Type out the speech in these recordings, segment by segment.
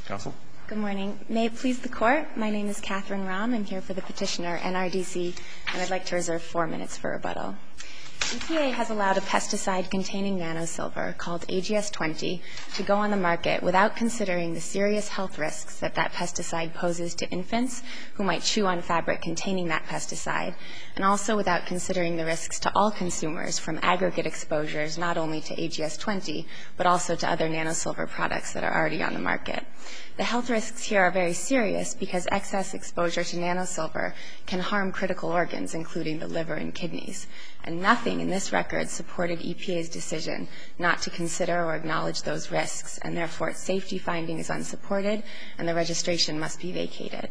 Counsel? Good morning. May it please the Court, my name is Catherine Rahm. I'm here for the petitioner, NRDC, and I'd like to reserve 4 minutes for rebuttal. EPA has allowed a pesticide containing nanosilver called AGS-20 to go on the market without considering the serious health risks that that pesticide poses to infants who might chew on fabric containing that pesticide, and also without considering the risks to all consumers from aggregate exposures not only to AGS-20 but also to other nanosilver products that are already on the market. The health risks here are very serious because excess exposure to nanosilver can harm critical organs, including the liver and kidneys. And nothing in this record supported EPA's decision not to consider or acknowledge those risks, and therefore its safety finding is unsupported and the registration must be vacated.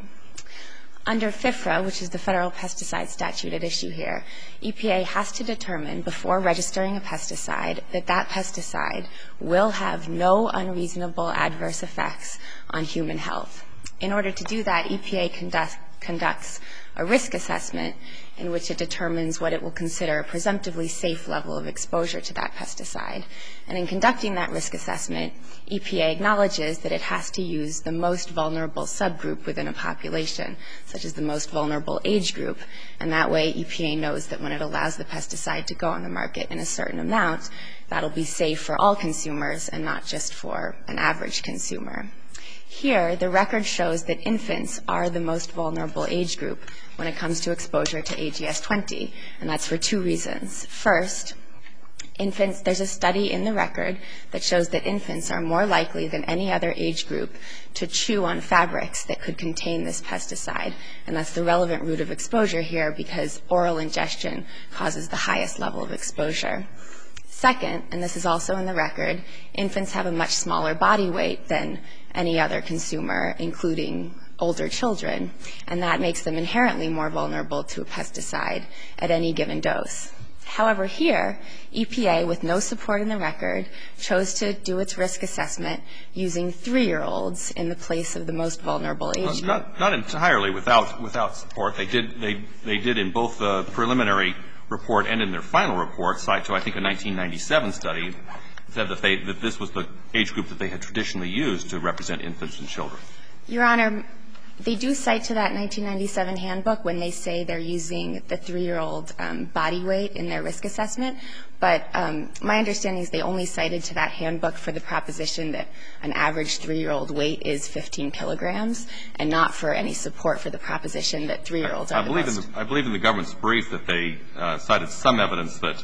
Under FIFRA, which is the federal pesticide statute at issue here, EPA has to determine before registering a pesticide that that pesticide will have no unreasonable adverse effects on human health. In order to do that, EPA conducts a risk assessment in which it determines what it will consider a presumptively safe level of exposure to that pesticide. And in conducting that risk assessment, EPA acknowledges that it has to use the most vulnerable subgroup within a population, such as the most vulnerable age group. And that way, EPA knows that when it allows the pesticide to go on the market in a certain amount, that'll be safe for all consumers and not just for an average consumer. Here, the record shows that infants are the most vulnerable age group when it comes to exposure to AGS-20, and that's for 2 reasons. First, infants, there's a study in the record that shows that infants are more likely than any other age group to chew on fabrics that could contain this pesticide, and that's the relevant route of exposure here because oral ingestion causes the highest level of exposure. Second, and this is also in the record, infants have a much smaller body weight than any other consumer, including older children, and that makes them inherently more vulnerable to a pesticide at any given dose. However, here, EPA, with no support in the record, chose to do its risk assessment using 3-year-olds in the place of the most vulnerable age group. Not entirely without support. They did in both the preliminary report and in their final report cite to, I think, a 1997 study said that this was the age group that they had traditionally used to represent infants and children. Your Honor, they do cite to that 1997 handbook when they say they're using the 3-year-old body weight in their risk assessment, but my understanding is they only cited to that handbook for the proposition that an average 3-year-old weight is 15 kilograms and not for any support for the proposition that 3-year-olds are the most. I believe in the government's brief that they cited some evidence that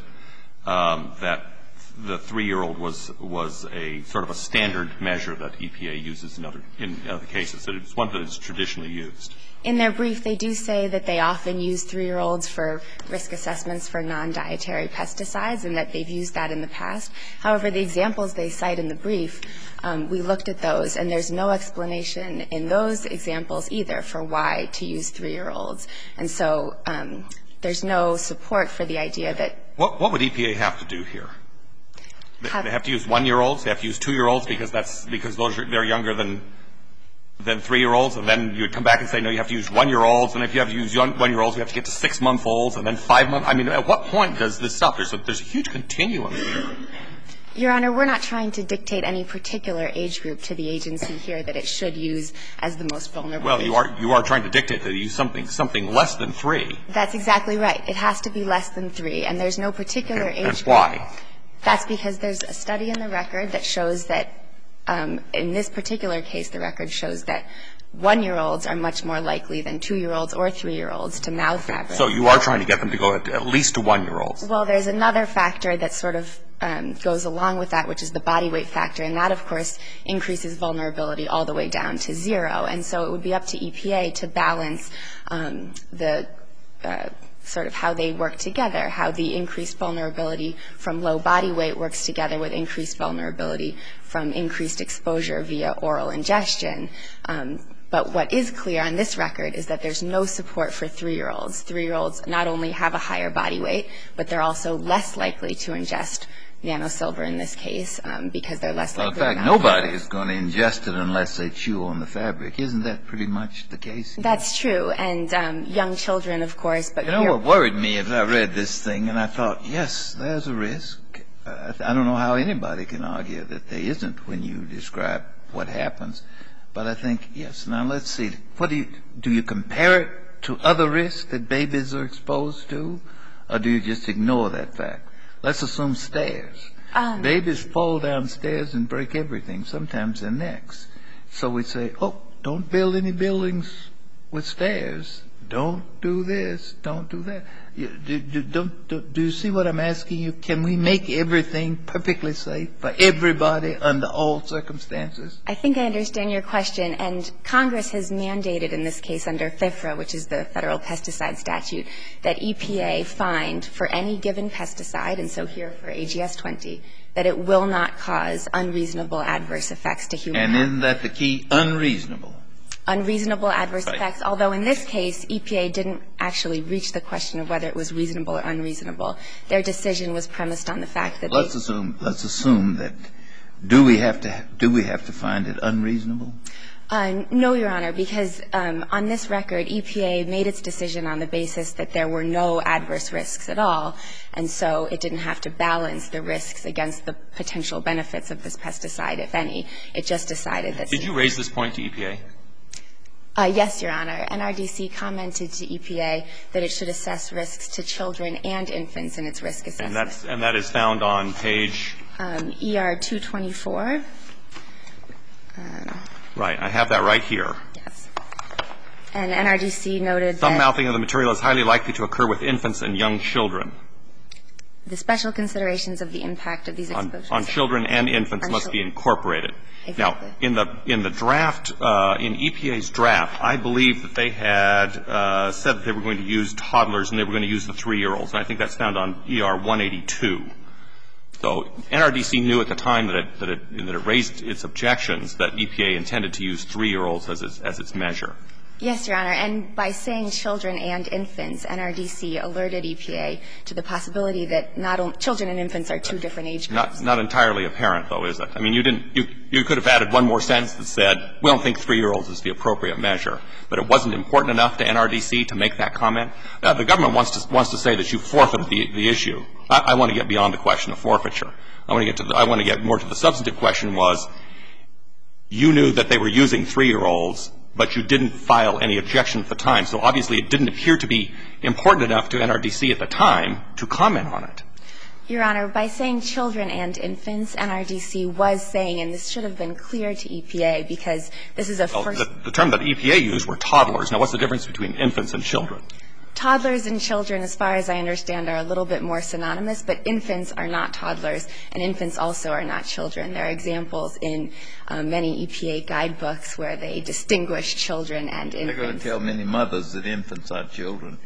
that the 3-year-old was a sort of a standard measure that EPA uses in other cases. That it's one that is traditionally used. In their brief, they do say that they often use 3-year-olds for risk assessments for non-dietary pesticides and that they've used that in the past. However, the examples they cite in the brief, we looked at those, and there's no explanation in those examples either for why to use 3-year-olds. And so there's no support for the idea that What would EPA have to do here? They have to use 1-year-olds? They have to use 2-year-olds because they're younger than 3-year-olds? And then you would come back and say, no, you have to use 1-year-olds. And if you have to use 1-year-olds, you have to get to 6-month-olds and then 5-month. I mean, at what point does this stop? There's a huge continuum here. Your Honor, we're not trying to dictate any particular age group to the agency here that it should use as the most vulnerable. Well, you are trying to dictate that you use something less than 3. That's exactly right. It has to be less than 3, and there's no particular age group. That's why. That's because there's a study in the record that shows that in this particular case, the record shows that 1-year-olds are much more likely than 2-year-olds or 3-year-olds to mouth fabric. So you are trying to get them to go at least to 1-year-olds. Well, there's another factor that sort of goes along with that, which is the body weight factor, and that, of course, increases vulnerability all the way down to 0. And so it would be up to EPA to balance the sort of how they work together, how the increased vulnerability from low body weight works together with increased vulnerability from increased exposure via oral ingestion. But what is clear on this record is that there's no support for 3-year-olds. 3-year-olds not only have a higher body weight, but they're also less likely to ingest nanosilver in this case because they're less likely to mouth fabric. In fact, nobody is going to ingest it unless they chew on the fabric. Isn't that pretty much the case here? That's true. And young children, of course. But you know what worried me as I read this thing, and I thought, yes, there's a risk. I don't know how anybody can argue that there isn't when you describe what happens. But I think, yes, now let's see. What do you compare it to other risks that babies are exposed to, or do you just ignore that fact? Let's assume stairs. Babies fall downstairs and break everything, sometimes their necks. So we say, oh, don't build any buildings with stairs. Don't do this. Don't do that. Do you see what I'm asking you? Can we make everything perfectly safe for everybody under all circumstances? I think I understand your question. And Congress has mandated in this case under FIFRA, which is the Federal Pesticide Statute, that EPA find for any given pesticide, and so here for AGS 20, that it will not cause unreasonable adverse effects to human health. And isn't that the key? Unreasonable. Unreasonable adverse Right. effects, although in this case, EPA didn't actually reach the question of whether it was reasonable or unreasonable. Their decision was premised on the fact that Let's assume that do we have to find it unreasonable? No, Your Honor, because on this record, EPA made its decision on the basis that there were no adverse risks at all, and so it didn't have to balance the risks against the potential benefits of this pesticide, if any. It just decided that. Did you raise this point to EPA? Yes, Your Honor. NRDC commented to EPA that it should assess risks to children and infants in its risk assessment. And that is found on page? ER 224. Right. I have that right here. Yes. And NRDC noted that some mouthing of the material is highly likely to occur with infants and young children. the special considerations of the impact of these exposures. On children and infants must be incorporated. Exactly. Now, in the draft, in EPA's draft, I believe that they had said that they were going to use toddlers and they were going to use the 3-year-olds. And I think that's found on ER 182. So NRDC knew at the time that it raised its objections that EPA intended to use 3-year-olds as its measure. Yes, Your Honor. And by saying children and infants, NRDC alerted EPA to the possibility that not only children and infants are two different age groups. Not entirely apparent, though, is it? I mean, you could have added one more sentence that said, we don't think 3-year-olds is the appropriate measure. But it wasn't important enough to NRDC to make that comment. Now, the government wants to say that you forfeited the issue. I want to get beyond the question of forfeiture. I want to get more to the substantive question was, you knew that they were using 3-year-olds, but you didn't file any objection at the time. So obviously it didn't appear to be important enough to NRDC at the time to comment on it. Your Honor, by saying children and infants, NRDC was saying, and this should have been clear to EPA because this is a first. The term that EPA used were toddlers. Now, what's the difference between infants and children? Toddlers and children, as far as I understand, are a little bit more synonymous, but infants are not toddlers, and infants also are not children. There are examples in many EPA guidebooks where they distinguish children and infants. They're going to tell many mothers that infants are children.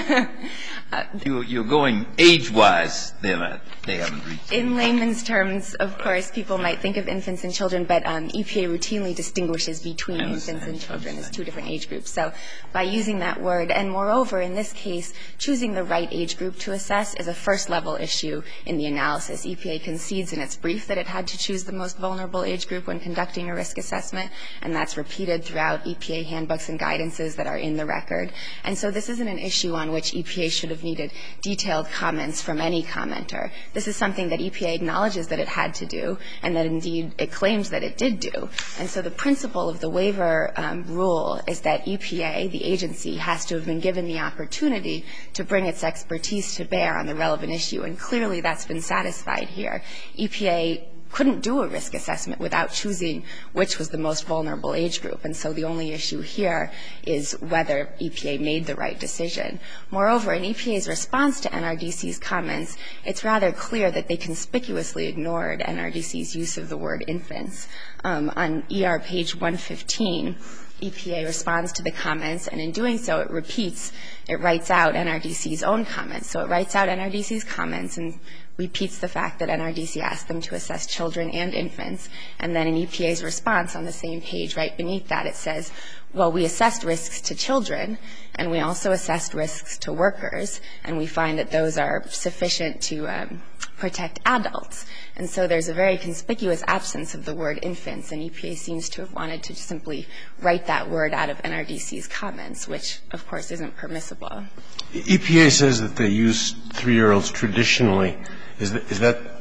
You're going age-wise, then they haven't reached. In layman's terms, of course, people might think of infants and children, but EPA routinely distinguishes between infants and children as two different age groups. So by using that word, and moreover, in this case, choosing the right age group to assess is a first-level issue in the analysis. EPA concedes in its brief that it had to choose the most vulnerable age group when conducting a risk assessment, and that's repeated throughout EPA handbooks and guidances that are in the record. And so this isn't an issue on which EPA should have needed detailed comments from any commenter. This is something that EPA acknowledges that it had to do, and that indeed it claims that it did do. And so the principle of the waiver rule is that EPA, the agency, has to have been given the opportunity to bring its expertise to bear on the relevant issue, and clearly that's been satisfied here. EPA couldn't do a risk assessment without choosing which was the most vulnerable age group, and so the only issue here is whether EPA made the right decision. Moreover, in EPA's response to NRDC's comments, it's rather clear that they conspicuously ignored NRDC's use of the word infants. On ER page 115, EPA responds to the comments, and in doing so, it writes out NRDC's own comments. So it writes out NRDC's comments and repeats the fact that NRDC asked them to assess children and infants. And then in EPA's response on the same page right beneath that, it says, well, we assessed risks to children, and we also assessed risks to workers, and we find that those are sufficient to protect adults. And so there's a very conspicuous absence of the word infants, and EPA seems to have wanted to simply write that word out of NRDC's comments, which, of course, isn't permissible. EPA says that they use 3-year-olds traditionally. Is that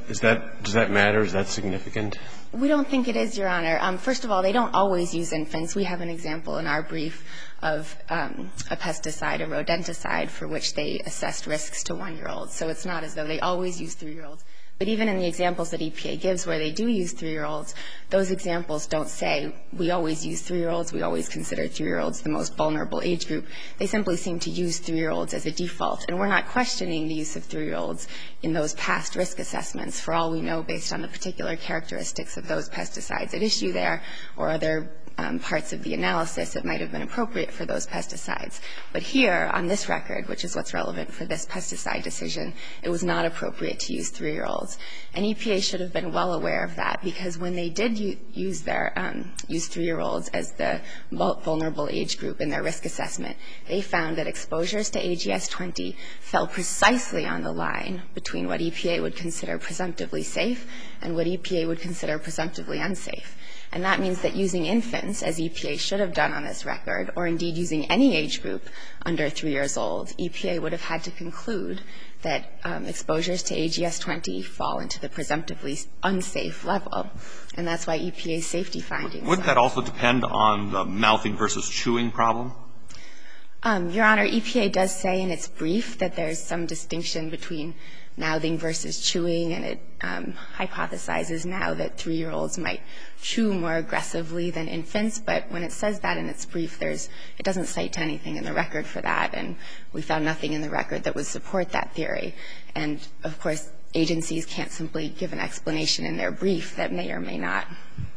Does that matter? Is that significant? We don't think it is, Your Honor. First of all, they don't always use infants. We have an example in our brief of a pesticide, a rodenticide, for which they assessed risks to 1-year-olds. So it's not as though they always use 3-year-olds. But even in the examples that EPA gives where they do use 3-year-olds, those examples don't say we always use 3-year-olds, we always consider 3-year-olds the most vulnerable age group. They simply seem to use 3-year-olds as a default. And we're not questioning the use of 3-year-olds in those past risk assessments, for all we know based on the particular characteristics of those pesticides at issue there or other parts of the analysis that might have been appropriate for those pesticides. But here, on this record, which is what's relevant for this pesticide decision, it was not appropriate to use 3-year-olds. And EPA should have been well aware of that, because when they did use 3-year-olds as the vulnerable age group in their risk assessment, they found that exposures to AGS-20 fell precisely on the line between what EPA would consider presumptively safe and what EPA would consider presumptively unsafe. And that means that using infants, as EPA should have done on this record, or indeed using any age group under 3 years old, EPA would have had to conclude that exposures to AGS-20 fall into the presumptively unsafe level. And that's why EPA's safety findings. Wouldn't that also depend on the mouthing versus chewing problem? Your Honor, EPA does say in its brief that there's some distinction between mouthing versus chewing, and it hypothesizes now that 3-year-olds might chew more aggressively than infants. But when it says that in its brief, it doesn't cite anything in the record for that, and we found nothing in the record that would support that theory. And, of course, agencies can't simply give an explanation in their brief that may or may not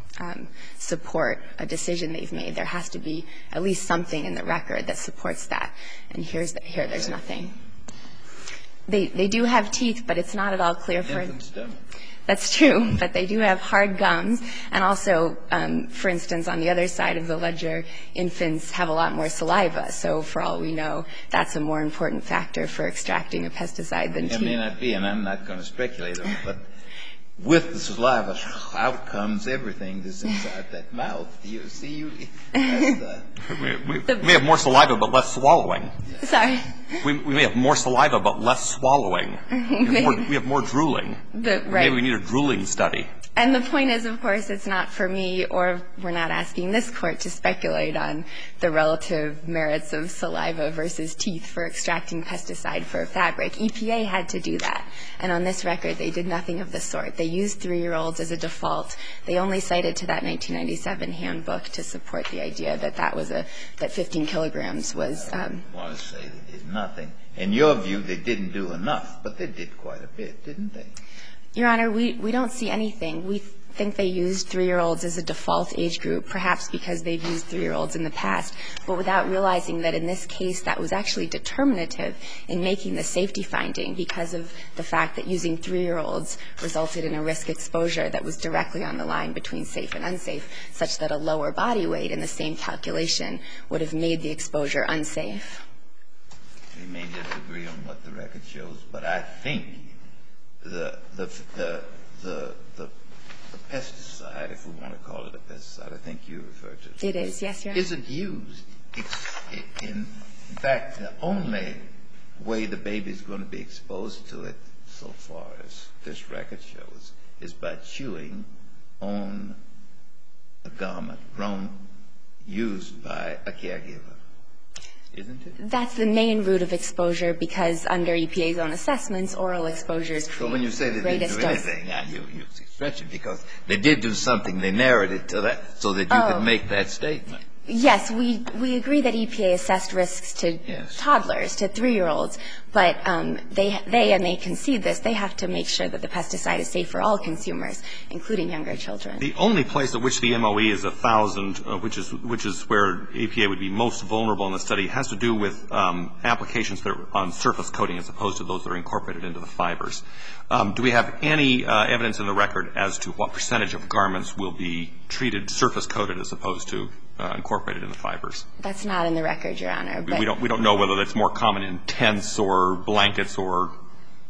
support a decision they've made. There has to be at least something in the record that supports that. And here there's nothing. They do have teeth, but it's not at all clear for them. That's true, but they do have hard gums. And also, for instance, on the other side of the ledger, infants have a lot more saliva. So for all we know, that's a more important factor for extracting a pesticide than teeth. It may not be, and I'm not going to speculate on it, but with the saliva, out comes everything that's inside that mouth. You see, we may have more saliva but less swallowing. Sorry? We may have more saliva but less swallowing. We have more drooling. Right. Maybe we need a drooling study. And the point is, of course, it's not for me, or we're not asking this Court to speculate on the relative merits of saliva versus teeth for extracting pesticide for a fabric. EPA had to do that. And on this record, they did nothing of the sort. They used 3-year-olds as a default. They only cited to that 1997 handbook to support the idea that that 15 kilograms was. I want to say they did nothing. In your view, they didn't do enough, but they did quite a bit, didn't they? Your Honor, we don't see anything. We think they used 3-year-olds as a default age group, perhaps because they've used 3-year-olds in the past, but without realizing that in this case that was actually determinative in making the safety finding because of the fact that using 3-year-olds resulted in a risk exposure that was directly on the line between safe and unsafe, such that a lower body weight in the same calculation would have made the exposure unsafe. We may disagree on what the record shows, but I think the pesticide, if we want to call it a pesticide, I think you referred to it. It is, yes, Your Honor. Isn't used. In fact, the only way the baby is going to be exposed to it, so far as this record shows, is by chewing on a garment used by a caregiver. Isn't it? That's the main route of exposure because under EPA's own assessments, oral exposures create So when you say they greatest didn't do dose. anything, you stretch it because they did do something. They narrowed it to that so that you could make that statement. Yes, we agree that EPA assessed risks to toddlers, to 3-year-olds, but they concede this. They have to make sure that the pesticide is safe for all consumers, including younger children. The only place at which the MOE is 1,000, which is where EPA would be most vulnerable in the study, has to do with applications that are on surface coating as opposed to those that are incorporated into the fibers. Do we have any evidence in the record as to what percentage of garments will be treated surface coated as opposed to incorporated in the fibers? That's not in the record, Your Honor. We don't know whether that's more common in tents or blankets or.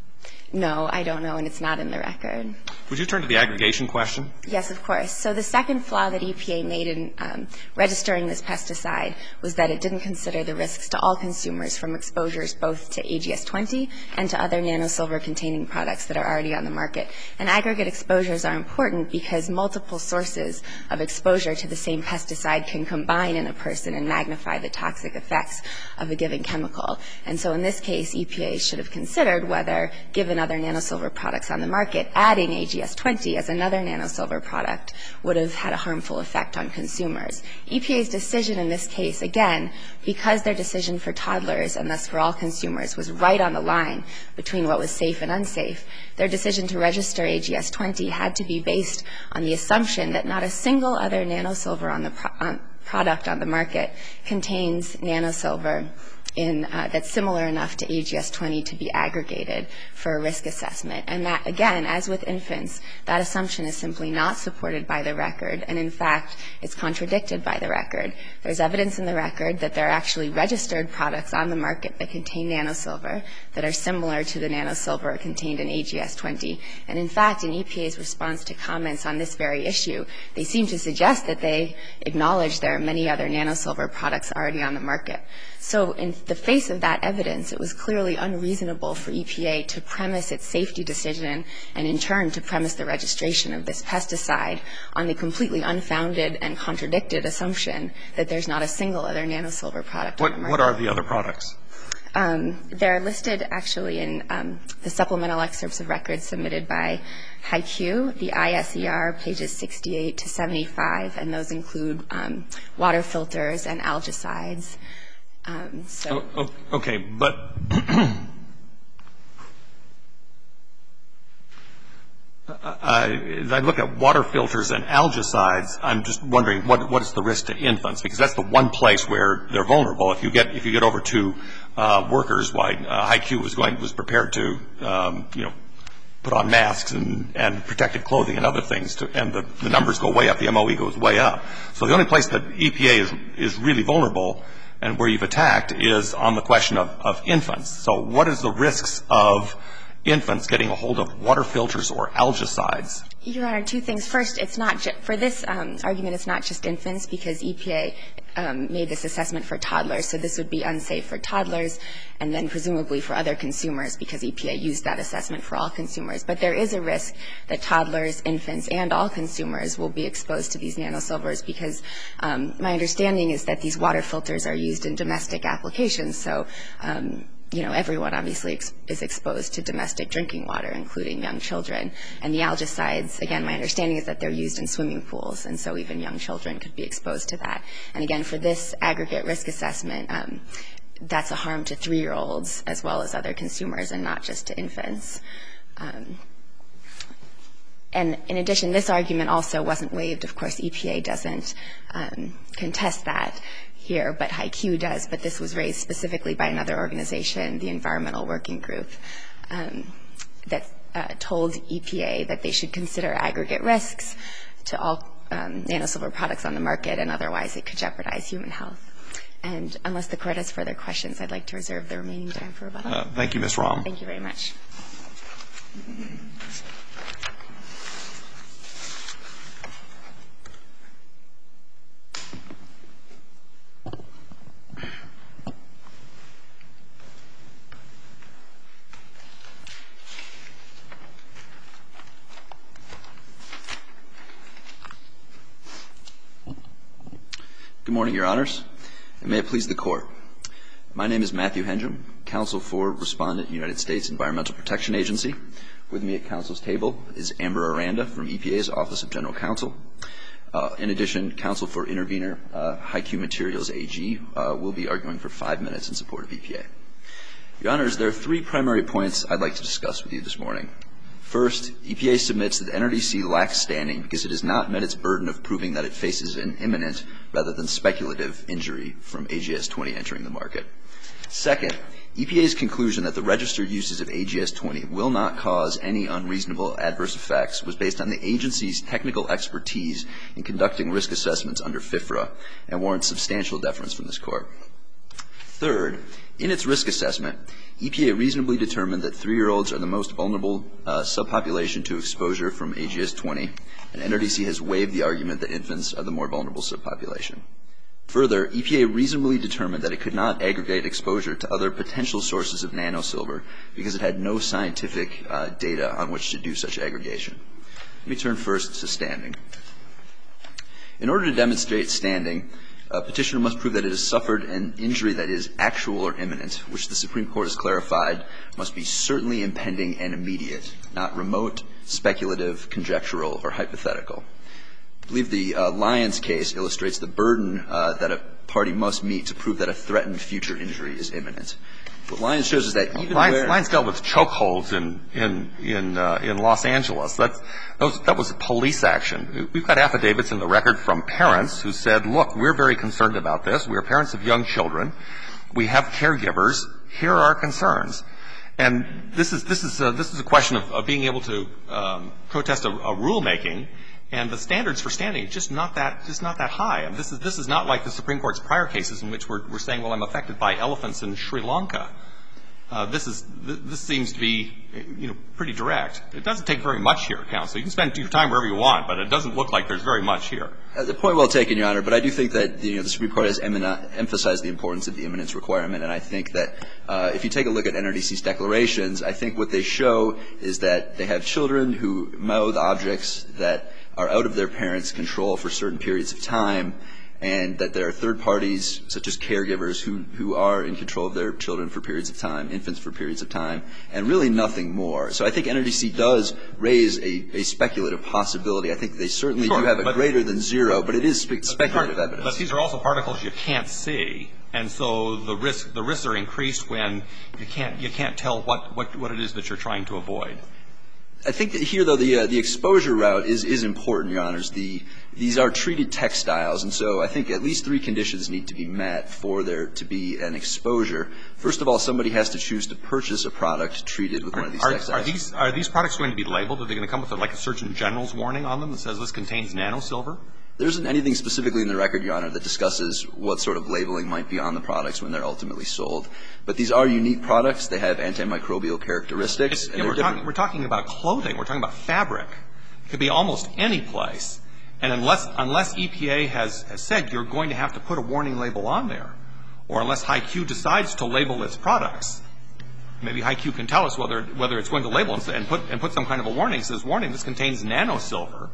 No, I don't know, and it's not in the record. Would you turn to the aggregation question? Yes, of course. So the second flaw that EPA made in registering this pesticide was that it didn't consider the risks to all consumers from exposures both to AGS-20 and to other nanosilver-containing products that are already on the market. And aggregate exposures are important because multiple sources of exposure to the same pesticide can combine in a person and magnify the toxic effects of a given chemical. And so in this case, EPA should have considered whether, given other nanosilver products on the market, adding AGS-20 as another nanosilver product would have had a harmful effect on consumers. EPA's decision in this case, again, because their decision for toddlers and thus for all consumers was right on the line between what was safe and unsafe, their decision to register AGS-20 had to be based on the assumption that not a single other nanosilver on the product on the market contains nanosilver that's similar enough to AGS-20 to be aggregated for a risk assessment. And that, again, as with infants, that assumption is simply not supported by the record, and in fact, it's contradicted by the record. There's evidence in the record that there are actually registered products on the market that contain nanosilver that are similar to the nanosilver contained in AGS-20. And in fact, in EPA's response to comments on this very issue, they seem to suggest that they acknowledge there are many other nanosilver products already on the market. So in the face of that evidence, it was clearly unreasonable for EPA to premise its safety decision and in turn to premise the registration of this pesticide on the completely unfounded and contradicted assumption that there's not a single other nanosilver product on the market. What are the other products? They're listed actually in the supplemental excerpts of records submitted by HiQ, the ISER, pages 68 to 75, and those include water filters and algicides. Okay, but as I look at water filters and algicides, I'm just wondering what is the risk to infants, because that's the one place where they're vulnerable. If you get over to workers, why HiQ was prepared to put on masks and protective clothing and other things, and the numbers go way up, the MOE goes way up. So the only place that EPA is really vulnerable and where you've attacked is on the question of infants. So what is the risks of infants getting a hold of water filters or algicides? Your Honor, two things. First, it's not for this argument, it's not just infants, because EPA made this assessment for toddlers, so this would be unsafe for toddlers and then presumably for other consumers because EPA used that assessment for all consumers. But there is a risk that toddlers, infants, and all consumers will be exposed to these nanosilvers because my understanding is that these water filters are used in domestic applications, so everyone obviously is exposed to domestic drinking water, including young children. And the algicides, again, my understanding is that they're used in swimming pools, and so even young children could be exposed to that. And again, for this aggregate risk assessment, that's a harm to 3-year-olds as well as other consumers and not just to infants. And in addition, this argument also wasn't waived. Of course, EPA doesn't contest that here, but HiQ does. But this was raised specifically by another organization, the Environmental Working Group, that told EPA that they should consider aggregate risks to all nanosilver products on the market, and otherwise it could jeopardize human health. And unless the Court has further questions, I'd like to reserve the remaining time for rebuttal. Thank you, Ms. Rahm. Thank you very much. Good morning, Your Honors, and may it please the Court. My name is Matthew Hendrum, counsel for Respondent, United States Environmental Protection Agency. With me at counsel's table is Amber Aranda from EPA's Office of General Counsel. In addition, counsel for Intervenor HiQ Materials AG will be arguing for 5 minutes in support of EPA. Your Honors, there are 3 primary points I'd like to discuss with you this morning. First, EPA submits that NRDC lacks standing because it has not met its burden of proving that it faces an imminent rather than speculative injury from AGS-20 entering the market. Second, EPA's conclusion that the registered uses of AGS-20 will not cause any unreasonable adverse effects was based on the agency's technical expertise in conducting risk assessments under FIFRA and warrants substantial deference from this Court. Third, in its risk assessment, EPA reasonably determined that 3-year-olds are the most vulnerable subpopulation to exposure from AGS-20, and NRDC has waived the argument that infants are the more vulnerable subpopulation. Further, EPA reasonably determined that it could not aggregate exposure to other potential sources of nanosilver because it had no scientific data on which to do such aggregation. Let me turn first to standing. In order to demonstrate standing, a petitioner must prove that it has suffered an injury that is actual or imminent, which the Supreme Court has clarified must be certainly impending and immediate, not remote, speculative, conjectural, or hypothetical. I believe the Lyons case illustrates the burden that a party must meet to prove that a threatened future injury is imminent. What Lyons shows is that even where Lyons dealt with chokeholds in Los Angeles. That was a police action. We've got affidavits in the record from parents who said, look, we're very concerned about this. We're parents of young children. We have caregivers. Here are our concerns. And this is a question of being able to protest a rulemaking. And the standards for standing just not that high. And this is not like the Supreme Court's prior cases in which we're saying, well, I'm affected by elephants in Sri Lanka. This seems to be, pretty direct. It doesn't take very much here, counsel. You can spend your time wherever you want, but it doesn't look like there's very much here. The point well taken, Your Honor. But I do think that the Supreme Court has emphasized the importance of the imminence requirement. And I think that if you take a look at NRDC's declarations, I think what they show is that they have children who mouth objects that are out of their parents' control for certain periods of time, and that there are third parties, such as caregivers, who are in control of their children for periods of time, infants for periods of time, and really nothing more. So I think NRDC does raise a speculative possibility. I think they certainly do have a greater than zero, but it is speculative evidence. But these are also particles you can't see, and so the risks are increased when you can't tell what it is that you're trying to avoid. I think that here, though, the exposure route is important, Your Honors. These are treated textiles, and so I think at least 3 conditions need to be met for there to be an exposure. First of all, somebody has to choose to purchase a product treated with one of these textiles. Are these products going to be labeled? Are they going to come with like a Surgeon General's warning on them that says this contains nanosilver? There isn't anything specifically in the record, Your Honor, that discusses what sort of labeling might be on the products when they're ultimately sold. But these are unique products. They have antimicrobial characteristics. We're talking about clothing. We're talking about fabric. It could be almost any place. And unless EPA has said you're going to have to put a warning label on there, or unless HiQ decides to label its products, maybe HiQ can tell us whether it's going to label and put some kind of a warning that says, warning, this contains nanosilver,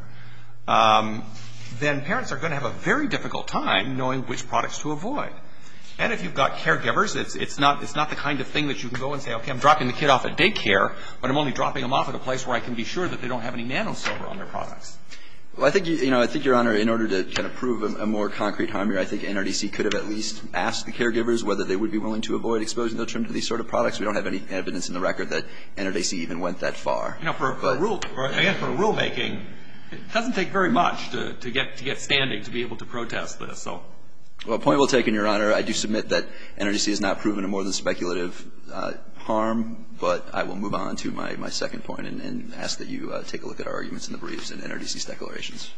then parents are going to have a very difficult time knowing which products to avoid. And if you've got caregivers, it's not the kind of thing that you can go and say, okay, I'm dropping the kid off at daycare, but I'm only dropping them off at a place where I can be sure that they don't have any nanosilver on their products. Well, I think, Your Honor, in order to kind of prove a more concrete harm here, I think NRDC could have at least asked the caregivers whether they would be willing to avoid exposing their children to these sort of products. We don't have any evidence in the record that NRDC even went that far. For rulemaking, it doesn't take very much to get standing to be able to protest this. So, well, point well taken, Your Honor. I do submit that NRDC has not proven a more than speculative harm, but I will move on to my second point and ask that you take a look at our arguments in the briefs and NRDC's declarations.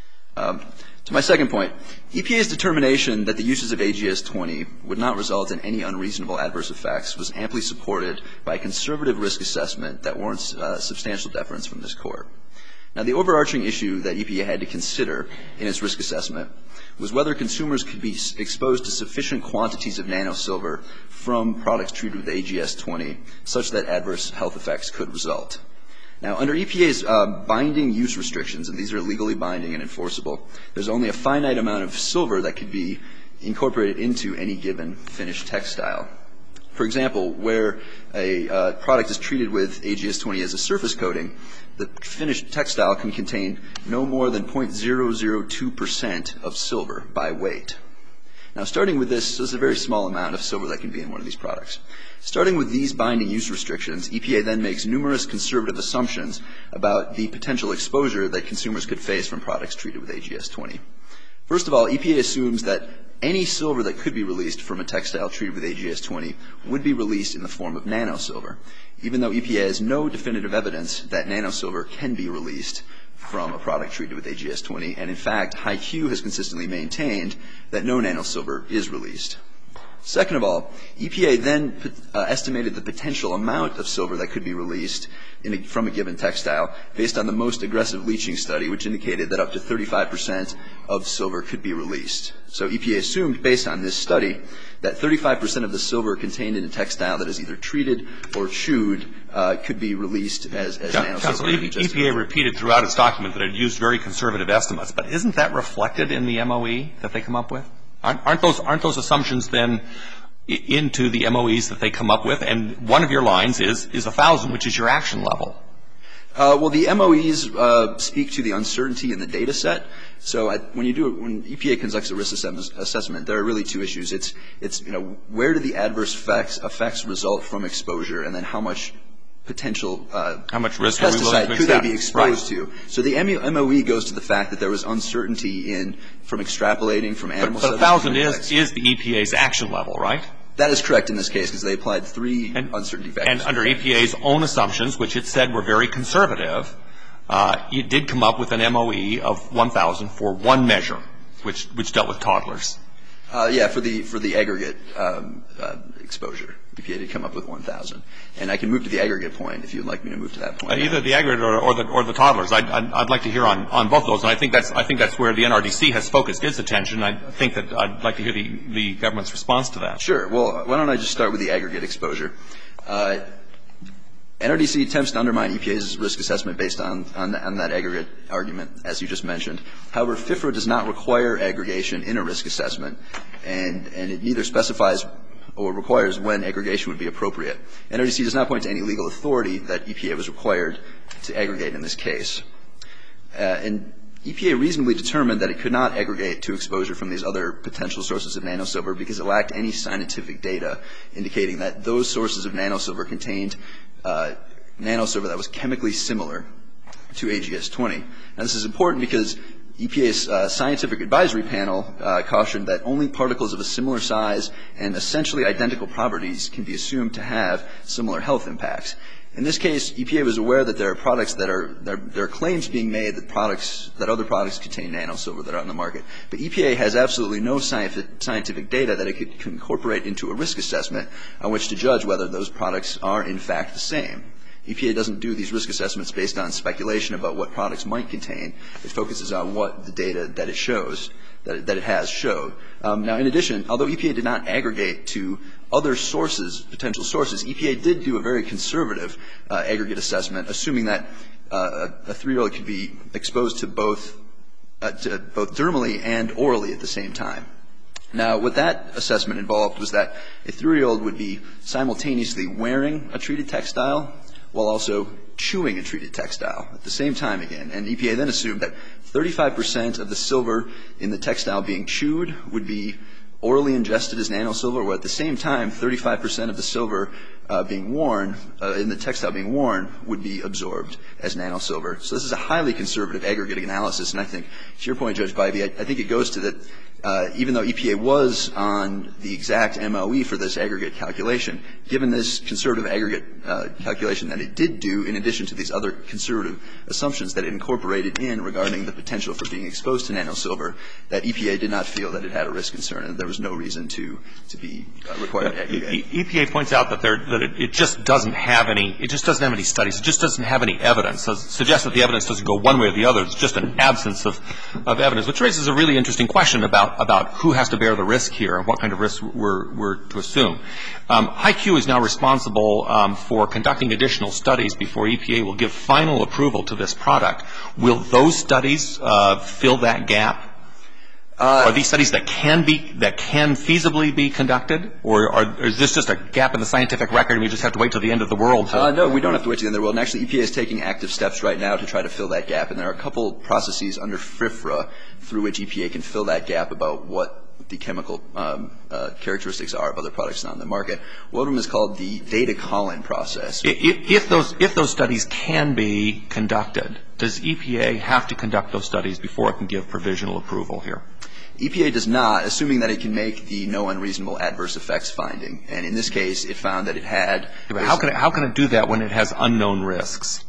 To my second point, EPA's determination that the uses of AGS-20 would not result in any unreasonable adverse effects was amply supported by a conservative risk assessment that warrants substantial deference from this Court. Now, the overarching issue that EPA had to consider in its risk assessment was whether consumers could be exposed to sufficient quantities of nanosilver from products treated with AGS-20 such that adverse health effects could result. Now, under EPA's binding use restrictions, and these are legally binding and enforceable, there's only a finite amount of silver that could be incorporated into any given finished textile. For example, where a product is treated with AGS-20 as a surface coating, the finished textile can contain no more than 0.002% of silver by weight. Now, starting with this is a very small amount of silver that can be in one of these products. Starting with these binding use restrictions, EPA then makes numerous conservative assumptions about the potential exposure that consumers could face from products treated with AGS-20. First of all, EPA assumes that any silver that could be released from a textile treated with AGS-20 would be released in the form of nanosilver, even though EPA has no definitive evidence that nanosilver can be released from a product treated with AGS-20, and in fact, HiQ has consistently maintained that no nanosilver is released. Second of all, EPA then estimated the potential amount of silver that could be released from a given textile based on the most aggressive leaching study, which indicated that up to 35% of silver could be released. So EPA assumed, based on this study, that 35% of the silver contained in a textile that is either treated or chewed could be released as nanosilver. Counsel, EPA repeated throughout its document that it used very conservative estimates, but isn't that reflected in the MOE that they come up with? Aren't those assumptions then into the MOEs that they come up with? And one of your lines is 1,000, which is your action level. Well, the MOEs speak to the uncertainty in the data set. So when EPA conducts a risk assessment, there are really two issues. It's where do the adverse effects result from exposure, and then how much potential how much risk are we willing pesticide to could they accept? be exposed Right. to. So the MOE goes to the fact that there was uncertainty from extrapolating from animal But 1,000 is the EPA's action level, right? That is correct in this case because they applied three uncertainty factors. And under EPA's own assumptions, which it said were very conservative, it did come up with an MOE of 1,000 for one measure, which dealt with toddlers. Yeah, for the aggregate exposure. EPA did come up with 1,000. And I can move to the aggregate point if you'd like me to move to that point. Either the aggregate or the toddlers. I'd like to hear on both those. And I think that's where the NRDC has focused its attention. I think that I'd like to hear the government's response to that. Sure. Well, why don't I just start with the aggregate exposure? NRDC attempts to undermine EPA's risk assessment based on that aggregate argument, as you just mentioned. However, FIFRA does not require aggregation in a risk assessment, and it neither specifies or requires when aggregation would be appropriate. NRDC does not point to any legal authority that EPA was required to aggregate in this case. And EPA reasonably determined that it could not aggregate to exposure from these other potential sources of nanosilver because it lacked any scientific data indicating that those sources of nanosilver contained nanosilver that was chemically similar to AGS-20. Now, this is important because EPA's scientific advisory panel cautioned that only particles of a similar size and essentially identical properties can be assumed to have similar health impacts. In this case, EPA was aware that there are products there are claims being made that other products contain nanosilver that are on the market. But EPA has absolutely no scientific data that it could incorporate into a risk assessment on which to judge whether those products are in fact the same. EPA doesn't do these risk assessments based on speculation about what products might contain. It focuses on what the data that it shows, that it has showed. Now, in addition, although EPA did not aggregate to other sources, potential sources, EPA did do a very conservative aggregate assessment, assuming that a 3-year-old could be exposed to both dermally and orally at the same time. Now, what that assessment involved was that a 3-year-old would be simultaneously wearing a treated textile while also chewing a treated textile at the same time again. And EPA then assumed that 35% of the silver in the textile being chewed would be orally ingested as nanosilver, while at the same time 35% of the silver being worn, in the textile being worn, would be absorbed as nanosilver. So this is a highly conservative aggregate analysis, and I think, to your point, Judge Bybee, I think it goes to that even though EPA was on the exact MOE for this aggregate calculation, given this conservative aggregate calculation that it did do, in addition to these other conservative assumptions that it incorporated in regarding the potential for being exposed to nanosilver, that EPA did not feel that it had a risk concern and there was no reason to be required to aggregate. EPA points out that it just doesn't have any studies. It just doesn't have any evidence. It suggests that the evidence doesn't go one way or the other. It's just an absence of evidence, which raises a really interesting question about who has to bear the risk here and what kind of risk we're to assume. HiQ is now responsible for conducting additional studies before EPA will give final approval to this product. Will those studies fill that gap? Are these studies that can feasibly be conducted, or is this just a gap in the scientific record and we just have to wait till the end of the world? No, we don't have to wait till the end of the world. And actually, EPA is taking active steps right now to try to fill that gap. And there are a couple processes under FIFRA through which EPA can fill that gap about what the chemical characteristics are of other products on the market. One of them is called the data call-in process. If those studies can be conducted, does EPA have to conduct those studies before it can give provisional approval here? EPA does not, assuming that it can make the no unreasonable adverse effects finding. And in this case, it found that it had. How can it do that when it has unknown risks?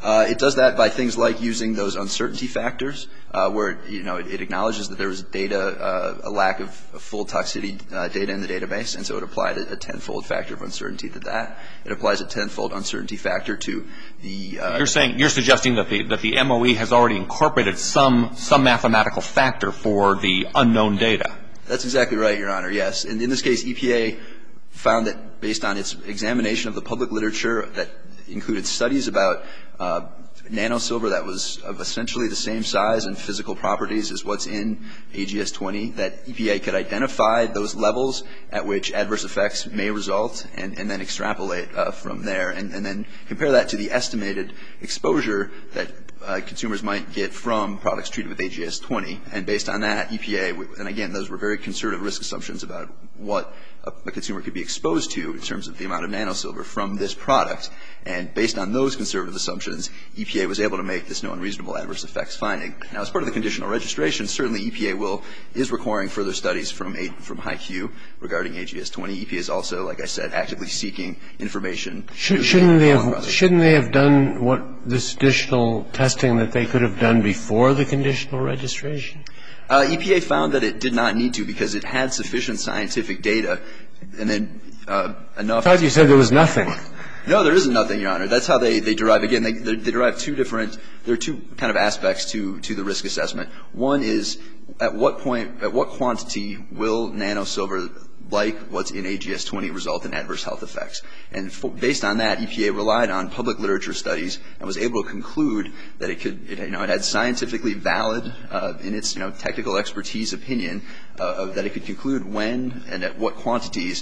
It does that by things like using those uncertainty factors, where it acknowledges that there was a lack of full toxicity data in the database, and so it applied a tenfold factor of uncertainty to that. It applies a tenfold uncertainty factor to the. You're suggesting that the MOE has already incorporated some mathematical factor for the unknown data. That's exactly right, Your Honor. Yes, and in this case, EPA found that based on its examination of the public literature that included studies about nanosilver that was of essentially the same size and physical properties as what's in AGS-20, that EPA could identify those levels at which adverse effects may result and then extrapolate from there and then compare that to the estimated exposure that consumers might get from products treated with AGS-20. And based on that, EPA, and again, those were very conservative risk assumptions about what a consumer could be exposed to in terms of the amount of nanosilver from this product. And based on those conservative assumptions, EPA was able to make this no unreasonable adverse effects finding. Now, as part of the conditional registration, certainly EPA is requiring further studies from HiQ regarding AGS-20. EPA is also, like I said, actively seeking information. Shouldn't they have done this additional testing that they could have done before the conditional registration? EPA found that it did not need to because it had sufficient scientific data and then enough. I thought you said there was nothing. No, there isn't nothing, Your Honor. That's how they derive. Again, they derive there are two kind of aspects to the risk assessment. One is at what quantity will nanosilver, like what's in AGS-20, result in adverse health effects. And based on that, EPA relied on public literature studies and was able to conclude that it had scientifically valid, in its technical expertise opinion, that it could conclude when and at what quantities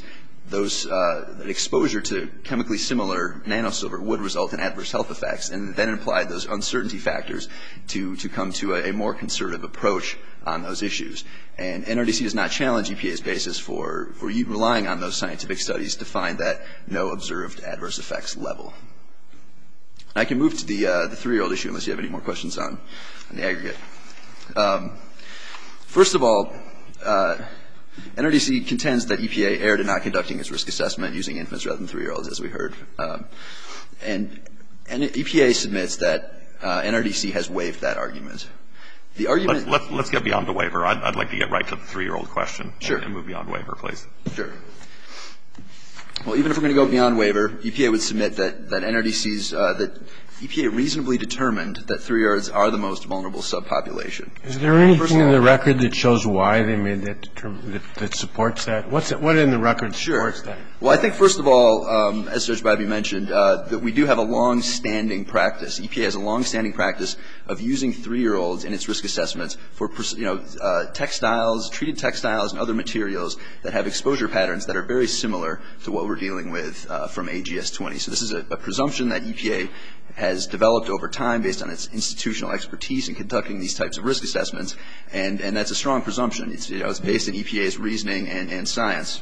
that exposure to chemically similar nanosilver would result in adverse health effects, and then applied those uncertainty factors to come to a more conservative approach on those issues. And NRDC does not challenge EPA's basis for relying on those scientific studies to find that no observed adverse effects level. I can move to the 3-year-old issue unless you have any more questions on the aggregate. First of all, NRDC contends that EPA erred in not conducting its risk assessment using infants rather than 3-year-olds, as we heard. And EPA submits that NRDC has waived that argument. The argument. Let's get beyond the waiver. I'd like to get right to the 3-year-old question. Sure. And move beyond waiver, please. Sure. Well, even if we're going to go beyond waiver, EPA would submit that NRDC's that EPA reasonably determined that 3-year-olds are the most vulnerable subpopulation. Is there anything in the record that shows why they made that determination, that supports that? What in the record supports that? Well, I think, first of all, as Judge Bybee mentioned, that we do have a long-standing practice. EPA has a long-standing practice of using 3-year-olds in its risk assessments for, textiles, treated textiles, and other materials that have exposure patterns that are very similar to what we're dealing with from AGS-20. So this is a presumption that EPA has developed over time based on its institutional expertise in conducting these types of risk assessments, and that's a strong presumption. It's based on EPA's reasoning and science.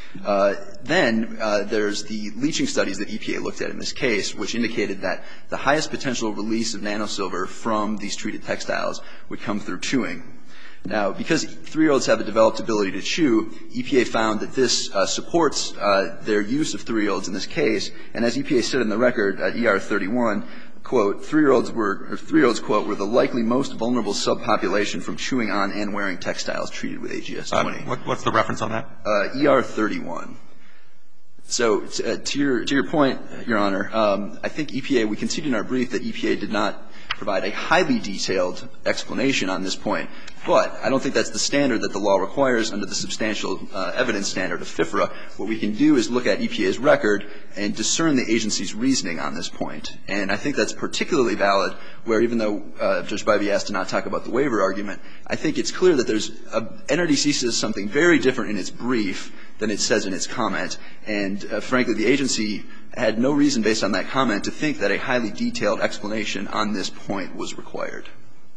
Then there's the leaching studies that EPA looked at in this case, which indicated that the highest potential release of nanosilver from these treated textiles would come through chewing. Now, because 3-year-olds have a developed ability to chew, EPA found that this supports their use of 3-year-olds in this case. And as EPA said in the record at ER 31, quote, 3-year-olds, quote, were the likely most vulnerable subpopulation from chewing on and wearing textiles treated with AGS-20. What's the reference on that? ER 31. So to your point, Your Honor, I think EPA, we conceded in our brief that EPA did not provide a highly detailed explanation on this point. But I don't think that's the standard that the law requires under the substantial evidence standard of FIFRA. What we can do is look at EPA's record and discern the agency's reasoning on this point. And I think that's particularly valid where, even though Judge Bybee asked to not talk about the waiver argument, I think it's clear that NRDC says something very different in its brief than it says in its comment. And frankly, the agency had no reason based on that comment to think that a highly detailed explanation on this point was required.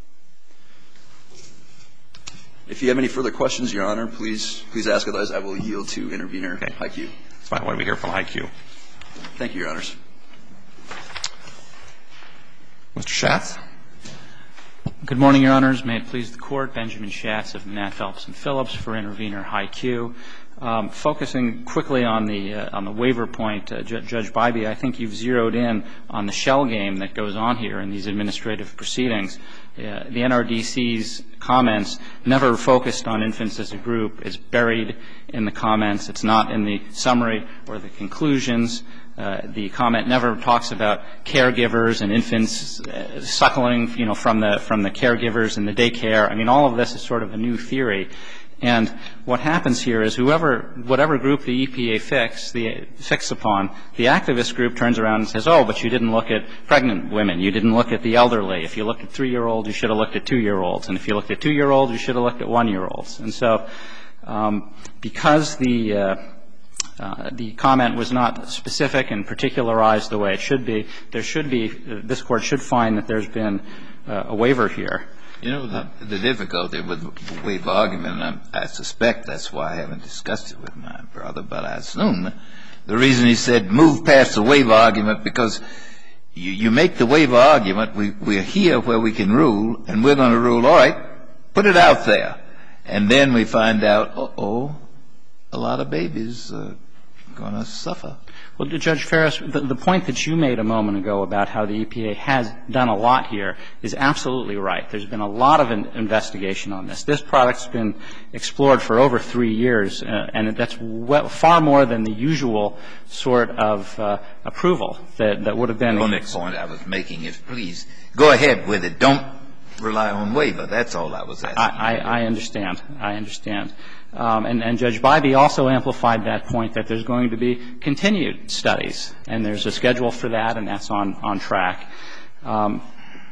If you have any further questions, Your Honor, please ask. Otherwise, I will yield to intervener HiQ. It's fine. Why don't we hear from HiQ? Thank you, Your Honors. Mr. Schatz. Good morning, Your Honors. May it please the Court. Benjamin Schatz of Nat Phelps & Phillips for Intervenor HiQ. Focusing quickly on the waiver point, Judge Bybee, I think you've zeroed in on the shell game that goes on here in these administrative proceedings. The NRDC's comments never focused on infants as a group. It's buried in the comments. It's not in the summary or the conclusions. The comment never talks about caregivers and infants suckling, from the caregivers in the daycare. I mean, all of this is sort of a new theory. And what happens here is whatever group the EPA fix upon, the activist group turns around and says, oh, but you didn't look at pregnant women. You didn't look at the elderly. If you looked at 3-year-olds, you should have looked at 2-year-olds. And if you looked at 2-year-olds, you should have looked at 1-year-olds. And so because the comment was not specific and particularized the way it should be, this Court should find that there's been a waiver here. You know, the difficulty with the waiver argument, and I suspect that's why I haven't discussed it with my brother, but I assume the reason he said move past the waiver argument, because you make the waiver argument, we're here where we can rule, and we're going to rule, all right, put it out there. And then we find out, a lot of babies are going to suffer. Well, Judge Ferris, the point that you made a moment ago about how the EPA has done a lot here is absolutely right. There's been a lot of investigation on this. This product's been explored for over 3 years, and that's far more than the usual sort of approval that would have been. The only point I was making is, please, go ahead with it. Don't rely on waiver. That's all I was asking. I understand. I understand. And Judge Bybee also amplified that point that there's going to be continued studies, and there's a schedule for that, and that's on track. On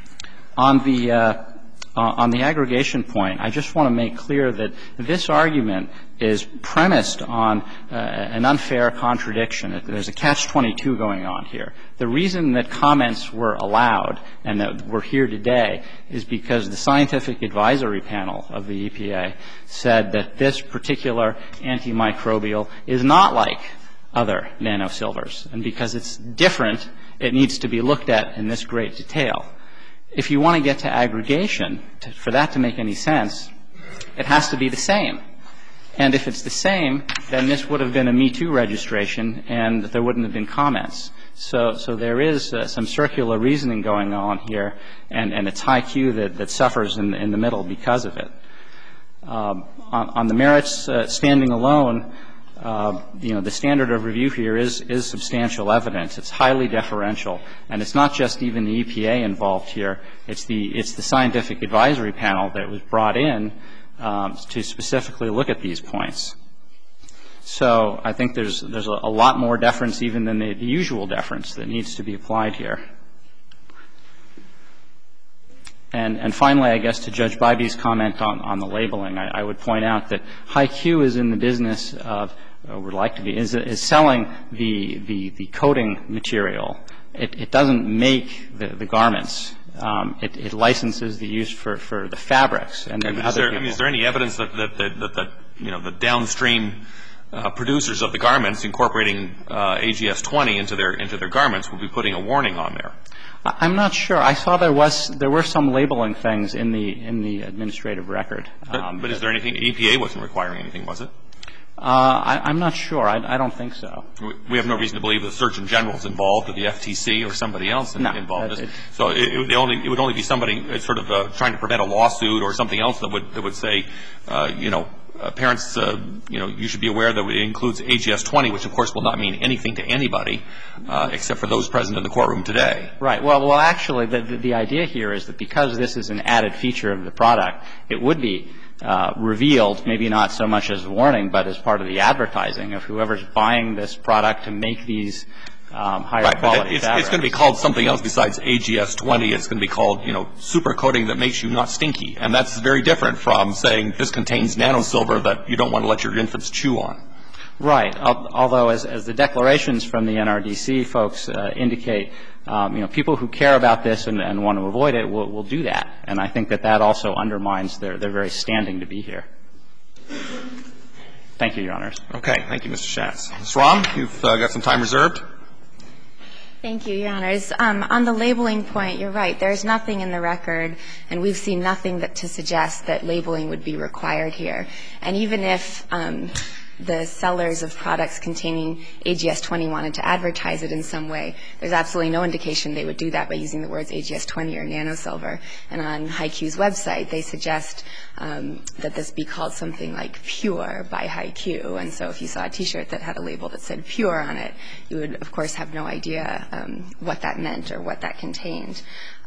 the aggregation point, I just want to make clear that this argument is premised on an unfair contradiction. There's a catch-22 going on here. The reason that comments were allowed and that we're here today is because the scientific advisory panel of the EPA said that this particular antimicrobial is not like other nanosilvers. And because it's different, it needs to be looked at in this great detail. If you want to get to aggregation, for that to make any sense, it has to be the same. And if it's the same, then this would have been a Me Too registration, and there wouldn't have been comments. So there is some circular reasoning going on here, and it's high Q that suffers in the middle because of it. On the merits standing alone, the standard of review here is substantial evidence. It's highly deferential, and it's not just even the EPA involved here. It's the scientific advisory panel that was brought in to specifically look at these points. So I think there's a lot more deference even than the usual deference that needs to be applied here. And finally, I guess, to Judge Bybee's comment on the labeling, I would point out that High Q is in the business of, or would like to be, is selling the coating material. It doesn't make the garments. It licenses the use for the fabrics. And then other people. Is there any evidence that the downstream producers of the garments incorporating AGS 20 into their garments will be putting a warning on there? I'm not sure. I saw there were some labeling things in the administrative record. But is there anything? EPA wasn't requiring anything, was it? I'm not sure. I don't think so. We have no reason to believe the Surgeon General is involved, or the FTC, or somebody else involved. So it would only be somebody sort of trying to prevent a lawsuit or something else that would say, parents, you should be aware that it includes AGS 20, which of course will not mean anything to anybody except for those present in the courtroom today. Right. Well, actually, the idea here is that because this is an added feature of the product, it would be revealed, maybe not so much as a warning, but as part of the advertising of whoever's buying this product to make these higher quality fabrics. It's going to be called something else besides AGS 20. It's going to be called, super coating that makes you not stinky. And that's very different from saying this contains nanosilver that you don't want to let your infants chew on. Right. Although, as the declarations from the NRDC folks indicate, people who care about this and want to avoid it will do that. And I think that also undermines their very standing to be here. Thank you, Your Honors. Okay. Thank you, Mr. Schatz. Ms. Rahm, you've got some time reserved. Thank you, Your Honors. On the labeling point, you're right. There's nothing in the record, and we've seen nothing to suggest that labeling would be required here. And even if the sellers of products containing AGS-20 wanted to advertise it in some way, there's absolutely no indication they would do that by using the words AGS-20 or nanosilver. And on HiQ's website, they suggest that this be called something like Pure by HiQ. And so if you saw a T-shirt that had a label that said Pure on it, you would, of course, have no idea what that meant or what that contained.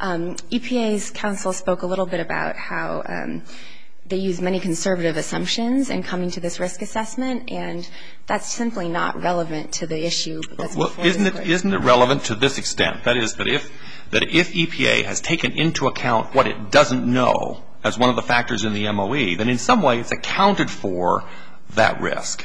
EPA's counsel spoke a little bit about how they use many conservative assumptions in coming to this risk assessment, and that's simply not relevant to the issue that's before this Court. Isn't it relevant to this extent? That is, that if EPA has taken into account what it doesn't know as one of the factors in the MOE, then in some way it's accounted for that risk.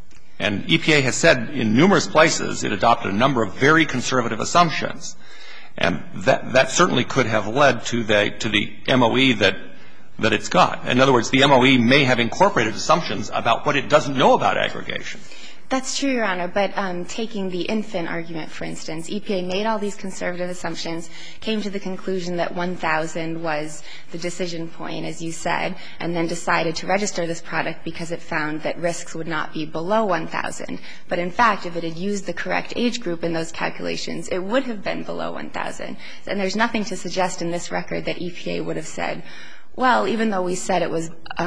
And EPA has said in numerous places it adopted a number of very conservative assumptions. And that certainly could have led to the MOE that it's got. In other words, the MOE may have incorporated assumptions about what it doesn't know about aggregation. That's true, Your Honor, but taking the infant argument, for instance, EPA made all these conservative assumptions, came to the conclusion that 1,000 was the decision point, as you said, and then decided to register this product because it found that risks would not be below 1,000. But in fact, if it had used the correct age group in those calculations, it would have been below 1,000. And there's nothing to suggest in this record that EPA would have said, well, even though we said it was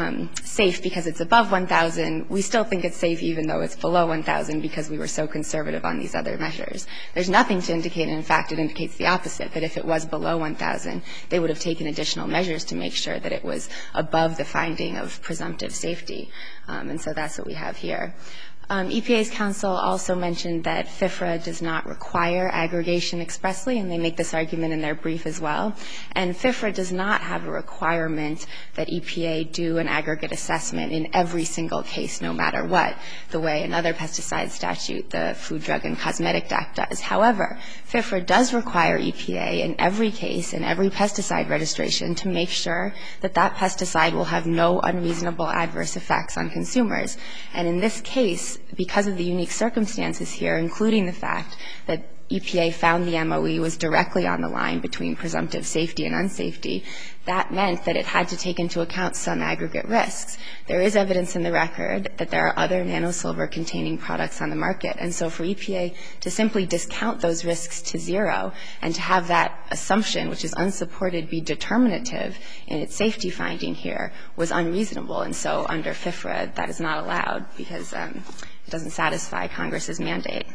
safe because it's above 1,000, we still think it's safe even though it's below 1,000 because we were so conservative on these other measures. There's nothing to indicate, and in fact, it indicates the opposite, that if it was below 1,000, they would have taken additional measures to make sure that it was above the finding of presumptive safety. And so that's what we have here. EPA's counsel also mentioned that FIFRA does not require aggregation expressly, and they make this argument in their brief as well. And FIFRA does not have a requirement that EPA do an aggregate assessment in every single case, no matter what, the way another pesticide statute, the Food, Drug, and Cosmetic Act, does. However, FIFRA does require EPA in every case, in every pesticide registration, to make sure that that pesticide will have no unreasonable adverse effects on consumers. And in this case, because of the unique circumstances here, including the fact that EPA found the MOE was directly on the line between presumptive safety and unsafety, that meant that it had to take into account some aggregate risks. There is evidence in the record that there are other nanosilver-containing products on the market. And so for EPA to simply discount those risks to zero and to have that assumption, which is unsupported, be determinative in its safety finding here was unreasonable. And so under FIFRA, that is not allowed because it doesn't satisfy Congress's mandate.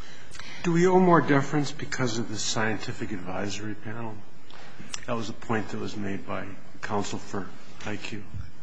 Do we owe more deference because of the scientific advisory panel? That was a point that was made by counsel for IQ.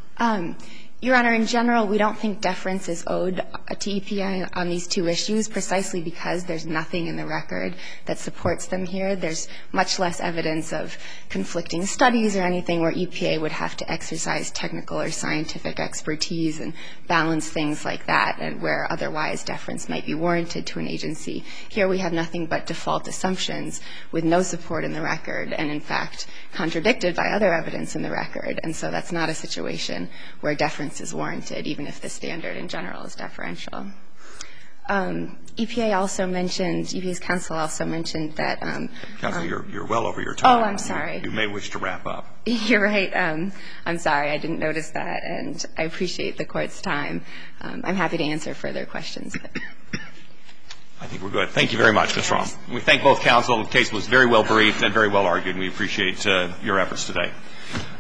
Your Honor, in general, we don't think deference is owed to EPA on these two issues precisely because there's nothing in the record that supports them here. There's much less evidence of conflicting studies or anything where EPA would have to exercise technical or scientific expertise and balance things like that, and where otherwise deference might be warranted to an agency. Here we have nothing but default assumptions with no support in the record and, in fact, contradicted by other evidence in the record. And so that's not a situation where deference is warranted, even if the standard in general is deferential. EPA's counsel also mentioned that Counsel, you're well over your time. Oh, I'm sorry. You may wish to wrap up. You're right. I'm sorry. I didn't notice that, and I appreciate the Court's time. I'm happy to answer further questions. I think we're good. Thank you very much, Ms. Romm. We thank both counsel. The case was very well briefed and very well argued, and we appreciate your efforts today.